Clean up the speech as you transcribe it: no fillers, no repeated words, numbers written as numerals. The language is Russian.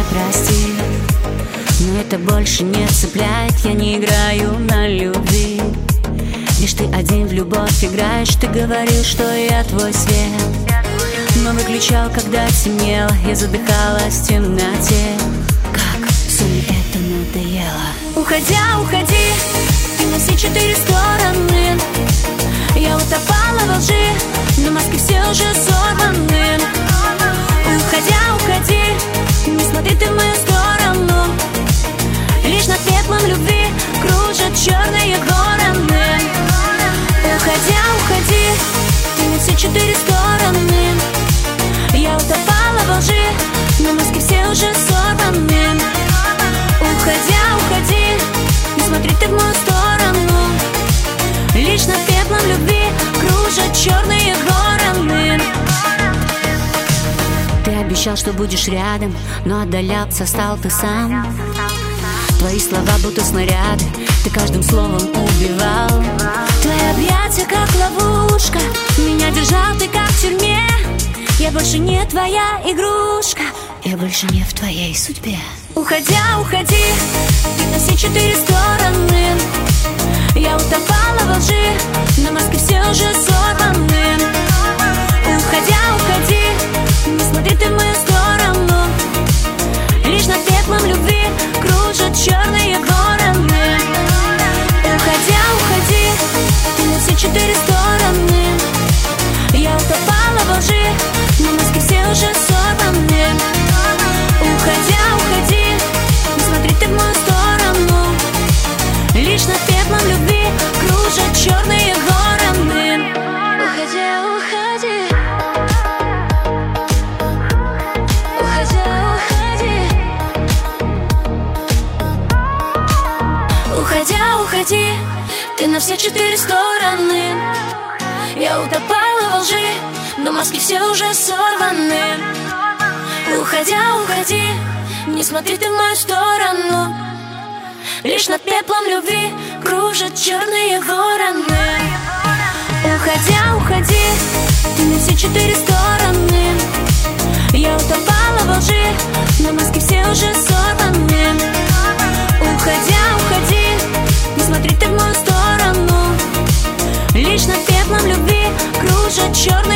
прости, но это больше не цепляет. Я не играю на любви, лишь ты один в любовь играешь. Ты говорил, что я твой свет, но выключал, когда темнело. Я задыхалась в темноте. Как все мне это надоело. Уходя, уходи, ты на все четыре стороны. Я утопала во лжи, но маски все уже сорваны. Уходя, уходи, не смотри ты в мою сторону. Лишь над пеплом любви кружат черные вороны. Уходя, уходи, ты на все четыре стороны. Я утопала во лжи, но маски все уже сорваны. Уходя, уходи, не смотри ты в мою сторону. Лишь над пеплом любви кружат черные вороны. Ты обещал, что будешь рядом, но отдалялся стал ты сам. Твои слова будто снаряды, ты каждым словом убивал. Твои объятия как ловушка, меня держал ты как в тюрьме. Я больше не твоя игрушка, я больше не в твоей судьбе. Уходя, уходи, ты на все четыре стороны. Я утопала во лжи, но маски все уже сорваны. Уходя, уходи, не смотри ты в мою сторону. Лишь над пеплом любви кружат черные вороны. Уходя, уходи, ты на все четыре стороны. Я утопала во лжи, но маски все уже сорваны. Уходя, уходи, не смотри ты в мою сторону. Лишь над пеплом любви кружат черные вороны. Уходя, уходи. Уходя, уходи. Уходя, уходи, ты на все четыре стороны. Я утопала во лжи, но маски все уже сорваны. Уходя, уходи, не смотри ты в мою сторону. Лишь над пеплом любви кружат черные вороны. Уходя, уходи, ты на все четыре стороны. Я утопала во лжи, но маски все уже сорваны. Уходя, уходи, не смотри ты в мою сторону. Лишь над пеплом любви кружат черные